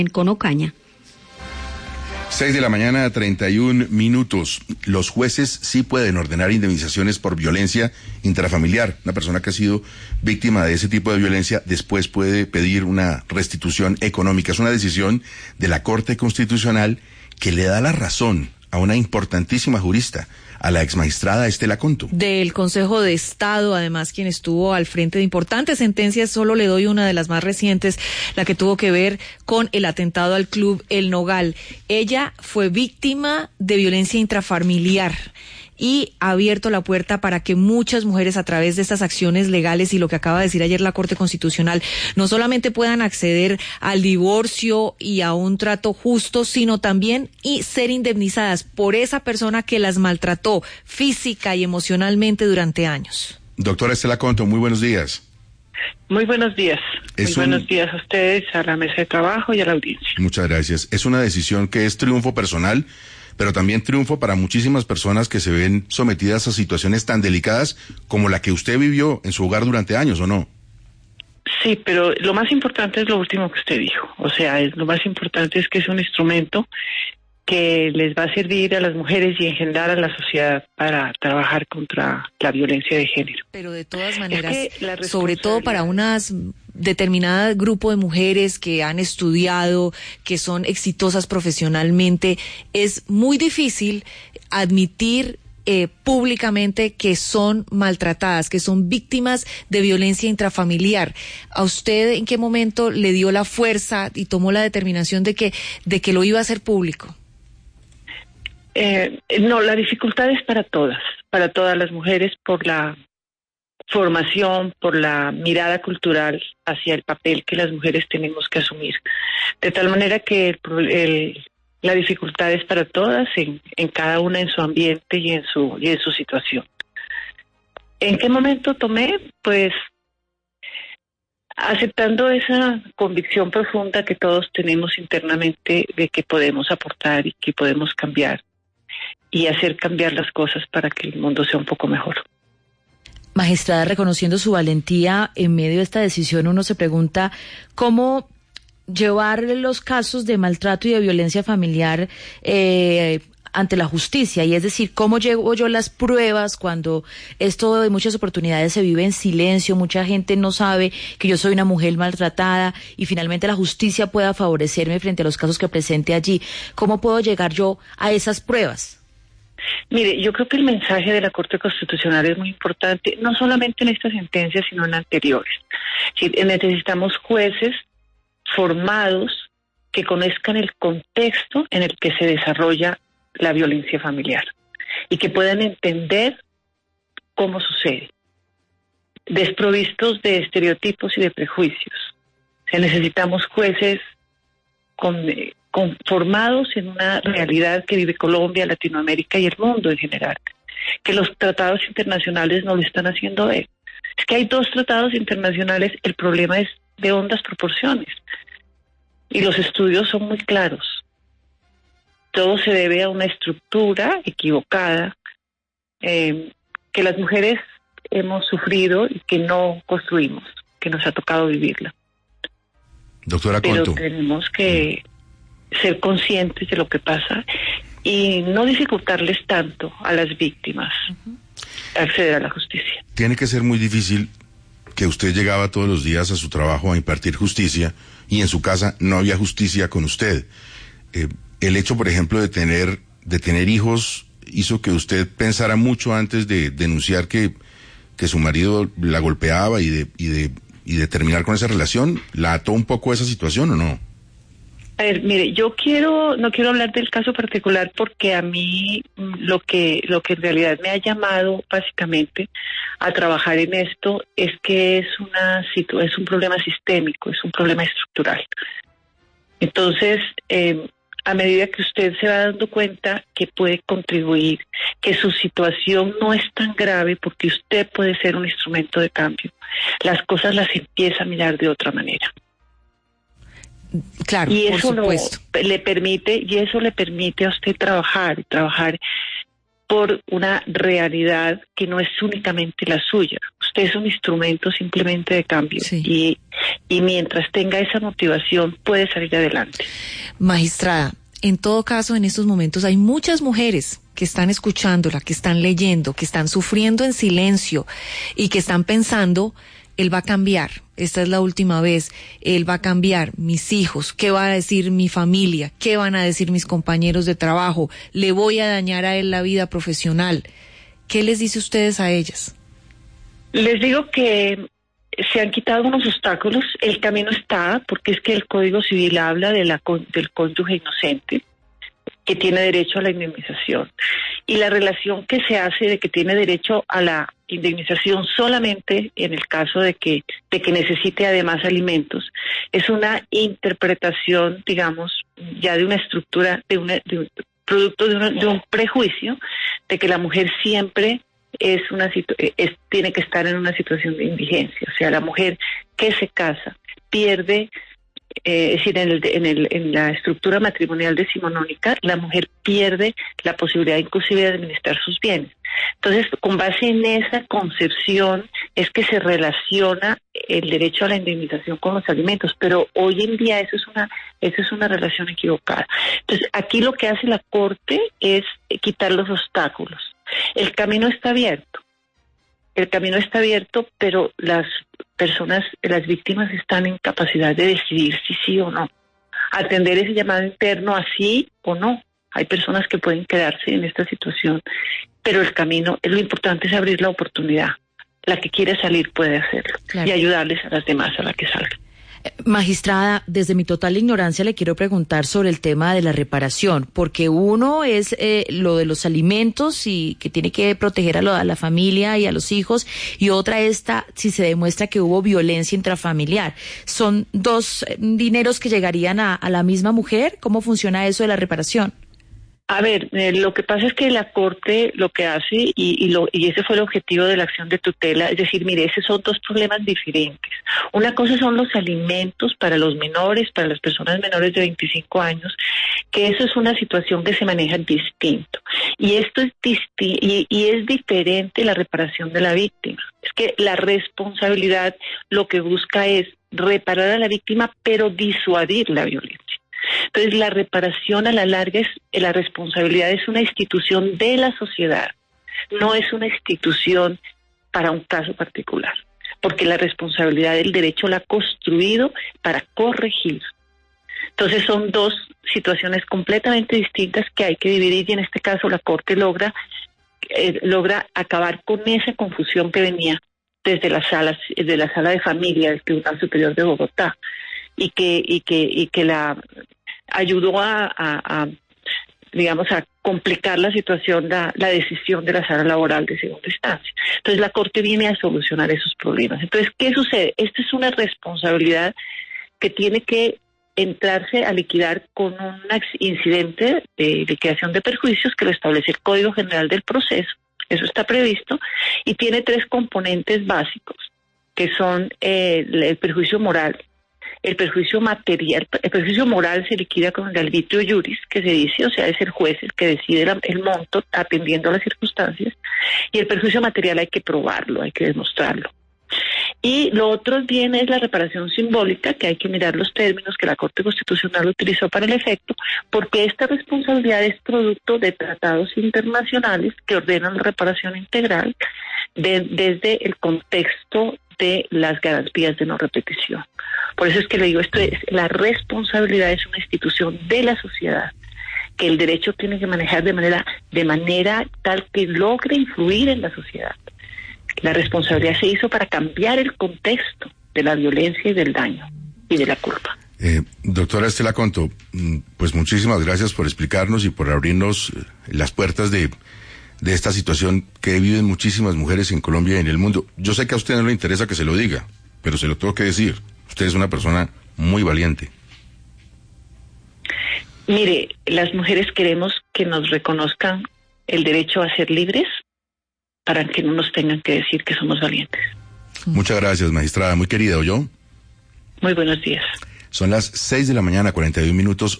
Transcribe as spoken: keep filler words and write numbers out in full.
en Conocaña. Seis de la mañana, treinta y un minutos. Los jueces sí pueden ordenar indemnizaciones por violencia intrafamiliar. Una persona que ha sido víctima de ese tipo de violencia después puede pedir una restitución económica. Es una decisión de la Corte Constitucional que le da la razón a una importantísima jurista, a la exmagistrada Estela Conto. Del Consejo de Estado, además, quien estuvo al frente de importantes sentencias. Solo le doy una de las más recientes, la que tuvo que ver con el atentado al club El Nogal. Ella fue víctima de violencia intrafamiliar y ha abierto la puerta para que muchas mujeres, a través de estas acciones legales y lo que acaba de decir ayer la Corte Constitucional, no solamente puedan acceder al divorcio y a un trato justo, sino también y ser indemnizadas por esa persona que las maltrató física y emocionalmente durante años. Doctora Estela Conto, muy buenos días. Muy buenos días. Es muy un... buenos días a ustedes, a la mesa de trabajo y a la audiencia. Muchas gracias. Es una decisión que es triunfo personal, pero también triunfo para muchísimas personas que se ven sometidas a situaciones tan delicadas como la que usted vivió en su hogar durante años, ¿o no? Sí, pero lo más importante es lo último que usted dijo. O sea, es, lo más importante es que es un instrumento que les va a servir a las mujeres y engendrar a la sociedad para trabajar contra la violencia de género. Pero de todas maneras, es que la sobre todo para unas determinada grupo de mujeres que han estudiado, que son exitosas profesionalmente, es muy difícil admitir eh, públicamente que son maltratadas, que son víctimas de violencia intrafamiliar. ¿A usted en qué momento le dio la fuerza y tomó la determinación de que, de que lo iba a hacer público? Eh, no, la dificultad es para todas, para todas las mujeres, por la formación, por la mirada cultural hacia el papel que las mujeres tenemos que asumir. De tal manera que el, el, la dificultad es para todas, en, en cada una en su ambiente y en su, y en su situación. ¿En qué momento tomé? Pues aceptando esa convicción profunda que todos tenemos internamente de que podemos aportar y que podemos cambiar y hacer cambiar las cosas para que el mundo sea un poco mejor. Magistrada, reconociendo su valentía en medio de esta decisión, uno se pregunta cómo llevar los casos de maltrato y de violencia familiar eh, ante la justicia, y es decir, cómo llevo yo las pruebas cuando esto en muchas oportunidades se vive en silencio, mucha gente no sabe que yo soy una mujer maltratada y finalmente la justicia pueda favorecerme frente a los casos que presente allí. ¿Cómo puedo llegar yo a esas pruebas? Mire, yo creo que el mensaje de la Corte Constitucional es muy importante, no solamente en esta sentencia, sino en anteriores. Sí, necesitamos jueces formados que conozcan el contexto en el que se desarrolla la violencia familiar y que puedan entender cómo sucede, desprovistos de estereotipos y de prejuicios. O sea, necesitamos jueces con... conformados en una realidad que vive Colombia, Latinoamérica y el mundo en general, que los tratados internacionales no lo están haciendo ver. Es que hay dos tratados internacionales, el problema es de hondas proporciones y los estudios son muy claros. Todo se debe a una estructura equivocada eh, que las mujeres hemos sufrido y que no construimos, que nos ha tocado vivirla. Doctora Conto. Pero tenemos que ser conscientes de lo que pasa y no dificultarles tanto a las víctimas uh-huh. acceder a la justicia. Tiene que ser muy difícil que usted llegaba todos los días a su trabajo a impartir justicia y en su casa no había justicia con usted. Eh, el hecho, por ejemplo, de tener de tener hijos hizo que usted pensara mucho antes de denunciar que que su marido la golpeaba y de y de y de terminar con esa relación. ¿La ató un poco esa situación o no? A ver, mire, yo quiero, no quiero hablar del caso particular porque a mí lo que, lo que en realidad me ha llamado básicamente a trabajar en esto es que es una situ- es un problema sistémico, es un problema estructural. Entonces, eh, a medida que usted se va dando cuenta que puede contribuir, que su situación no es tan grave porque usted puede ser un instrumento de cambio, las cosas las empieza a mirar de otra manera. Claro, y por eso supuesto. Lo, le permite y eso le permite a usted trabajar, trabajar por una realidad que no es únicamente la suya. Usted es un instrumento simplemente de cambio, sí. y, y mientras tenga esa motivación puede salir adelante. Magistrada, en todo caso, en estos momentos hay muchas mujeres que están escuchándola, que están leyendo, que están sufriendo en silencio y que están pensando, él va a cambiar, esta es la última vez, él va a cambiar, mis hijos, ¿qué va a decir mi familia? ¿Qué van a decir mis compañeros de trabajo? ¿Le voy a dañar a él la vida profesional? ¿Qué les dice ustedes a ellas? Les digo que se han quitado unos obstáculos, el camino está, porque es que el Código Civil habla de la, del cónyuge inocente, que tiene derecho a la indemnización. Y la relación que se hace de que tiene derecho a la indemnización solamente en el caso de que, de que necesite además alimentos, es una interpretación, digamos, ya de una estructura, de, una, de un producto de, una, de un prejuicio, de que la mujer siempre es una situ- es, tiene que estar en una situación de indigencia. O sea, la mujer que se casa pierde, eh, es decir, en, el, en, el, en la estructura matrimonial decimonónica, la mujer pierde la posibilidad inclusive de administrar sus bienes. Entonces, con base en esa concepción es que se relaciona el derecho a la indemnización con los alimentos, pero hoy en día eso es una, eso es una relación equivocada. Entonces, aquí lo que hace la Corte es quitar los obstáculos. El camino está abierto, el camino está abierto, pero las personas, las víctimas están en capacidad de decidir si sí o no, atender ese llamado interno así o no. Hay personas que pueden quedarse en esta situación, pero el camino, lo importante es abrir la oportunidad. La que quiere salir puede hacerlo, claro, y ayudarles a las demás a la que salgan. Magistrada, desde mi total ignorancia le quiero preguntar sobre el tema de la reparación, porque uno es eh, lo de los alimentos y que tiene que proteger a, lo, a la familia y a los hijos, y otra esta si se demuestra que hubo violencia intrafamiliar. ¿Son dos eh, dineros que llegarían a, a la misma mujer? ¿Cómo funciona eso de la reparación? A ver, eh, lo que pasa es que la Corte lo que hace, y, y, lo, y ese fue el objetivo de la acción de tutela, es decir, mire, esos son dos problemas diferentes. Una cosa son los alimentos para los menores, para las personas menores de veinticinco años, que eso es una situación que se maneja distinto. Y esto es disti- y, y es diferente la reparación de la víctima. Es que la responsabilidad lo que busca es reparar a la víctima, pero disuadir la violencia. Entonces, la reparación a la larga es, la responsabilidad es una institución de la sociedad, no es una institución para un caso particular, porque la responsabilidad del derecho la ha construido para corregir. Entonces, son dos situaciones completamente distintas que hay que dividir, y en este caso la Corte logra, eh, logra acabar con esa confusión que venía desde la sala, desde la sala de familia del Tribunal Superior de Bogotá, y que, y que, y que la ayudó a, a, a, digamos, a complicar la situación, la, la decisión de la sala laboral de segunda instancia. Entonces, la Corte viene a solucionar esos problemas. Entonces, ¿qué sucede? Esta es una responsabilidad que tiene que entrarse a liquidar con un incidente de liquidación de perjuicios que lo establece el Código General del Proceso. Eso está previsto, y tiene tres componentes básicos, que son eh, el perjuicio moral, el perjuicio material. El perjuicio moral se liquida con el arbitrio iuris, que se dice, o sea, es el juez el que decide la, el monto atendiendo a las circunstancias, y el perjuicio material hay que probarlo, hay que demostrarlo. Y lo otro bien es la reparación simbólica, que hay que mirar los términos que la Corte Constitucional utilizó para el efecto, porque esta responsabilidad es producto de tratados internacionales que ordenan la reparación integral de, desde el contexto de las garantías de no repetición. Por eso es que le digo, esto es, la responsabilidad es una institución de la sociedad, que el derecho tiene que manejar de manera, de manera tal que logre influir en la sociedad. La responsabilidad se hizo para cambiar el contexto de la violencia y del daño y de la culpa. Eh, doctora Estela Conto, pues muchísimas gracias por explicarnos y por abrirnos las puertas de, de esta situación que viven muchísimas mujeres en Colombia y en el mundo. Yo sé que a usted no le interesa que se lo diga, pero se lo tengo que decir. Usted es una persona muy valiente. Mire, las mujeres queremos que nos reconozcan el derecho a ser libres para que no nos tengan que decir que somos valientes. Muchas gracias, magistrada. Muy querida, ¿oyó? Muy buenos días. Son las seis de la mañana, cuarenta y un minutos.